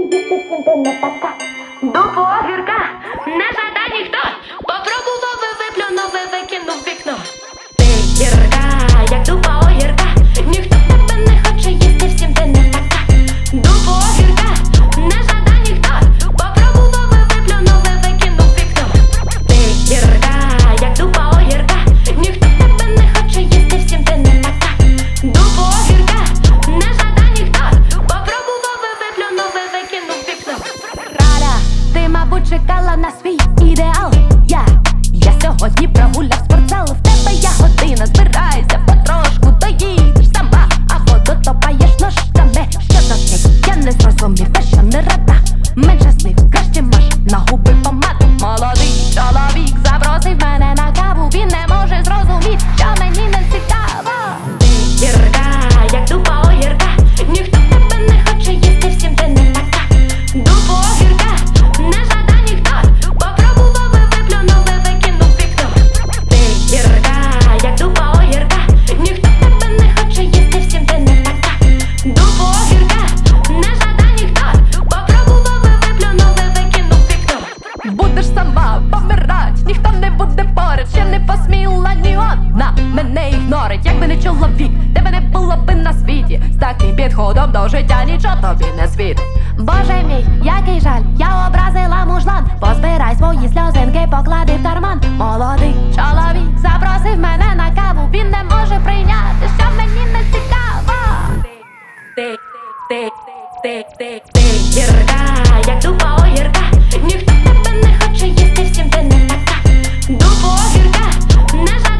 їсти всім ти не така. Дупу огірка не жада ніхто. Попробував і виплюнув і викинув вікно. Ти гірка, як дупа огірка. Ніхто тебе не хоче їсти, всім ти не така. Дупу огірка не жада ніхто. Попробував і виплюнув і викинув вікно. Ти гірка, як дупа огірка. Ніхто тебе не хоче їсти, всім ти не така. Дупу огірка не жада ніхто. Попробував і виплюнув і викинув вікно. Раля, ти, мабуть, чекала на свій ідеал. Я сьогодні прогуляв спортзал. В тебе я година, збирайся потрошку, доїдеш сама, а воду топаєш ножками. Що за сміх? Я не зрозумів, та що не рада. Менше слів, краще маш на губи помаду. Молодий чоловік запросив мене на каву. Він не може зрозуміти, що мені не цікаво. Ти гірка, як дупа огірка. Ніхто тебе не хоче їсти, всім ти не така. Дупу огірка не жада ніхто. Попробував і виплюнув і викинув вікно. Ти гірка, як дупа огірка. Ніхто тебе не хоче їсти, всім ти не така. Дупу огірка не жада ніхто. Попробував і виплюнув і викинув вікно. Будеш сама помирать, ніхто не буде поряд. Ще не посміла ні одна мене ігнорить. Якби не чоловік, тебе не було би на світі. З таким підходом до життя нічого тобі не світить. Боже мій, який жаль, я образила мужлан. Позбирай свої сльозинки, поклади в карман. Молодий чоловік запросив мене на каву. Він не може прийняти, що мені не цікаво. Ти гірка, як дупа огірка. Ніхто тебе не хоче їсти, всім ти не така. Дупу огірка не жада